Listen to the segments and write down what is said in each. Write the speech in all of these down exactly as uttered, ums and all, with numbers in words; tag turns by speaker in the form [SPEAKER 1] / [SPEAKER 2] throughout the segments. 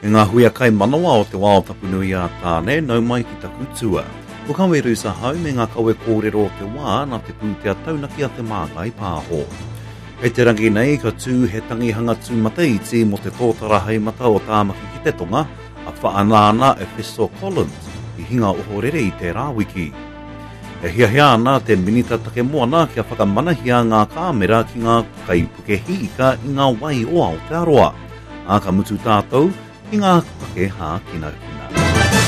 [SPEAKER 1] E ngā hui a kai manawa o te wao tapunui a tāne, nau mai ki ta kutua. Ko kaweru sa hau me ngā kawe kōrero o te wā nā te pūtea taunaki a te māgai pāho. Hei te rangi nei ka tū he tangi hanga tū mataiti mo te tōtara hei mata o tāmaki ki te tonga a whaanāna e Feso Collins i hinga ohorere i te rāwiki. E hia hia ana te minita take moana kia whakamanahia ngā kāmera ki ngā kaipuke hiika i ngā wai o Aotearoa. A ka mutu tātou i ngā pake hā kina kina.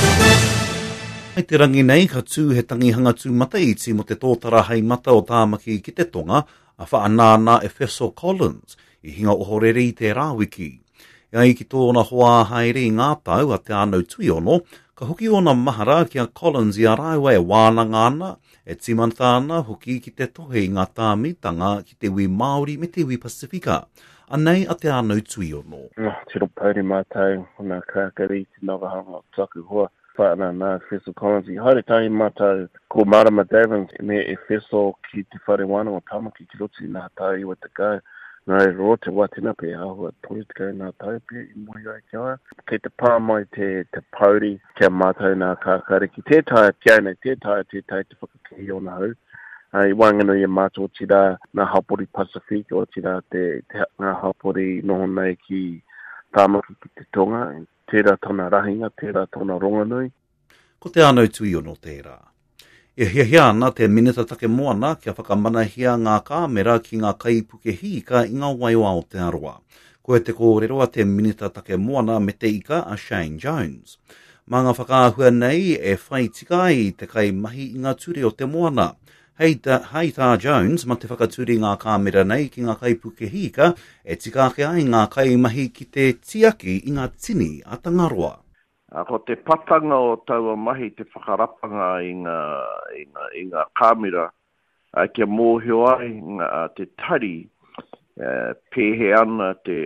[SPEAKER 1] Hei te rangi nei ka tū he tangi hanga tū mataiti mo te tōtara hei mata o tāmaki ki te tonga a whaanāna e Feso Collins i hinga ohorere i te rāwiki. Ia i ki tōna hoa haere i ngā tau a te anau tui ono, ka hoki ona mahara ki a Collins i a raiwa e wānanga ana, e timanthana hoki ki te tohe i ngā tāmitanga ki te wi Māori me te wi Pasifika. Anei a te anau tui ono.
[SPEAKER 2] No, tiro pauri mātou, hona kākari te nawahanga o taku hoa. Whaanana Feso Collins i haere tahi mātou ko Marama Davins me e Feso ki te whare wana o tamaki ki roti nā tāi wa te kau. Nā e ro te watina pe ahua toi te kau nā tāi pe i mui ai kia oa. Kei te pā mai te, te pauri kia mātou nā kākari ki te tāi kia nei te tāi te tāi te whakakehi o nā hau. I wangano i mātou tira ngā hapori Pasifika o tira te, te ngā hapori noho nei ki tāmaki ki te tonga. Tērā tōna rahinga, tērā tōna ronganui.
[SPEAKER 1] Ko te anau tui ono tērā. E hia hia ana te minita take moana kia whakamanahia ngā kāmera ki ngā kaipuke hiika i ngā wai o Aotearoa. Ko e te kōreroa te minita take moana me te ika a Shane Jones. Mā ngā whakaahua nei e whai tika i te kai mahi i ngā ture o te moana. Hei tā, hei tā Jones, ma te whakaturi ngā kāmera nei ki ngā kaipuke hiika, e tika ake ai ngā kaimahi ki te tiaki i ngā tini a Tangaroa.
[SPEAKER 3] A ko te patanga o taua mahi te whakarapanga i ngā, i ngā, i ngā kāmera, a kia mōhio ai ngā, te tari, uh, pēhe ana te,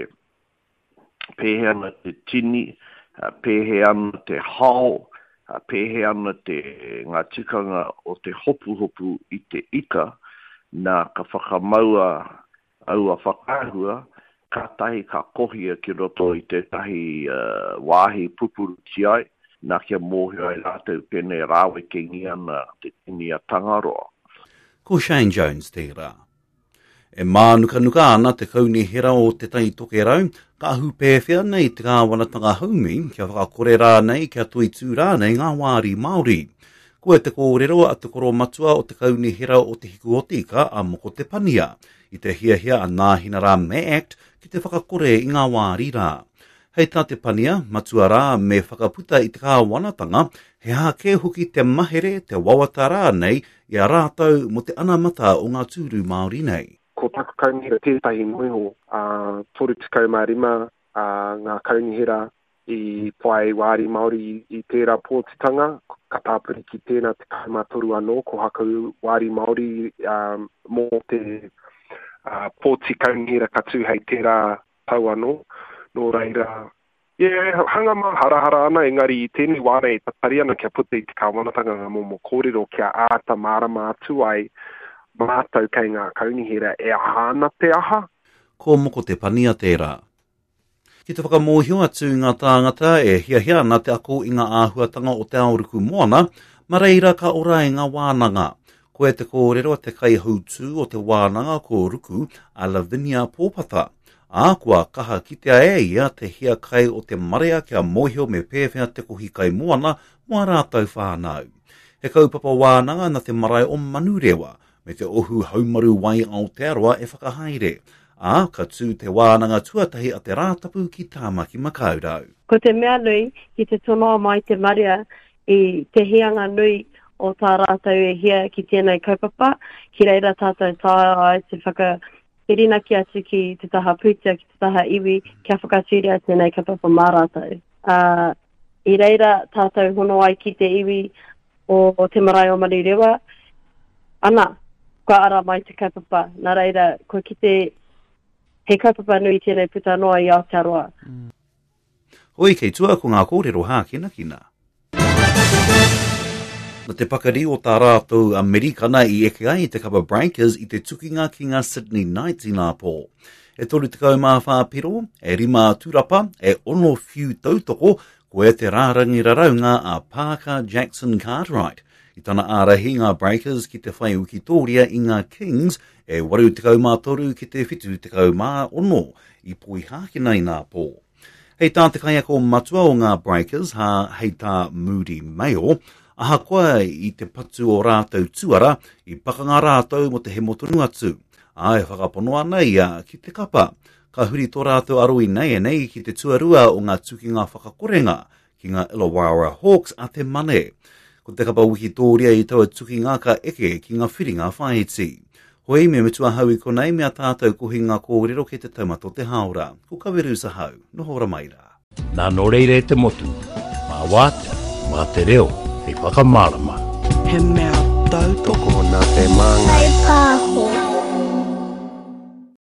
[SPEAKER 3] pēhe ana te tini, uh, pēhe ana te hao, a pēhe ana te ngā tikanga o te hopu hopu i te ika, nā ka whakamaua au a whakahua, ka tahi ka kohia ki roto i te tahi uh, wāhi pupuru ti ai, nā kia mōhio ai rātou pene rāwe kengi ana te tini a Tangaroa.
[SPEAKER 1] Ko Shane Jones tērā. E mānuka nuka ana te kauni hera o te tai toke rau, ka ahu pēwhia nei te kāwanatanga haumi, kia whakakore rā nei, kia tui tū rā nei ngā wāri Māori. Ko e te kōrero a te koro matua o te kauni hera o te hiku o tika a moko te pania, i te hia hia a nāhina rā me act ki te whakakore i ngā wāri rā. Hei tā te pania, matua rā me whakaputa i te kāwanatanga, he hake hoki te mahere, te wawata rā nei, i a rātau mo te anamata o ngā tūru Māori nei.
[SPEAKER 4] Ko taku kaunihera tētahi moeho, uh, toru tikau mā rima, uh, ngā kaunihera i whai wāri Māori i, i tērā pōtitanga, ka tāpuri ki tēnā te kaumatoru anō, ko hakau wāri Māori um, mō te uh, pōti kaunihera ka tū hei tērā tau anō, nō reira. Yeah, hanga mā harahara ana, engari i tēnei wāre e tatari ana kia puta i te kāwanatanga ngā mō kōrero kia āta mārama atu ai, mātau kei ngā kaunihera e ahana te aha.
[SPEAKER 1] Ko moko te pania tērā. Ki te whakamōhio atu ngā tāngata e hia hia nā te ako i ngā āhuatanga o te aoruku moana, ma reira ka ora i ngā wānanga. Ko e te kōrero a te kai hautū o te wānanga ko ruku a Lavinia Pōpata. A kua kaha ki te ae ia te hia kai o te marea kia mōhio me pēwhia te kohi kai moana mua rātau whānau. He kaupapa wānanga na te marae o Manurewa, me te ohu haumaru wai Aotearoa e whakahaere. A ka tū te wānanga tuatahi a te rātapu ki tāmaki makaurau.
[SPEAKER 5] Ko te mea nui ki te tonoa mai te maria i te hianga nui o tā rātau e hia ki tēnei kaupapa, ki reira tātou tāia ai te whaka irina ki atu ki te taha putia, ki te taha iwi, kia whakatiri ai tēnei kaupapa mā rātau. Uh, I reira tātou hono ai ki te iwi o, o te marae o Manurewa, ana, kua ara mai te kaupapa, nā reira, ko ki te he kaupapa nui tēnei puta noa i Aotearoa.
[SPEAKER 1] Mm. Hoi kei tua ko ngā kōrero hā kina kina. Na te pakari o tā rātou Amerikana i eke ai te kapa Breakers i te tukinga ki ngā Sydney Knights i ngā pō. e tolu te kau mā whāpiro, e rima tūrapa, e ono whiu tautoko, ko e te rārangi raraunga a Parker Jackson Cartwright. I tana ārahi ngā Breakers ki te whai ukitoria i ngā Kings, e waru te kau mā toru ki te whitu te kau mā ono, i pui hāki nei nā pō. Hei tā te kai ako matua o ngā Breakers, ha hei tā Moody Mayo, aha koe i te patu o rātou tuara, i pakanga rātou mo te he motunga atu. Ai whakaponoa nei a ki te kapa. Ka huri tō rātou aroi nei e nei ki te tuarua o ngā tukinga whakakorenga ki ngā Illawarra Hawks a te mane. Ko te kapa wikitoria i taua tukinga ka eke ki ngā whiringa whaiti. Hoi me mitua hau i konei mea tātou ko hinga kōrero ke te taumato te haora. Ko kaweru sa hau, noho ramaira.
[SPEAKER 6] Nā noreire te motu, mā wāte, mā te reo, hei whakamārama.
[SPEAKER 7] He mea tau
[SPEAKER 2] toko nā te manga.
[SPEAKER 8] Hei pāho.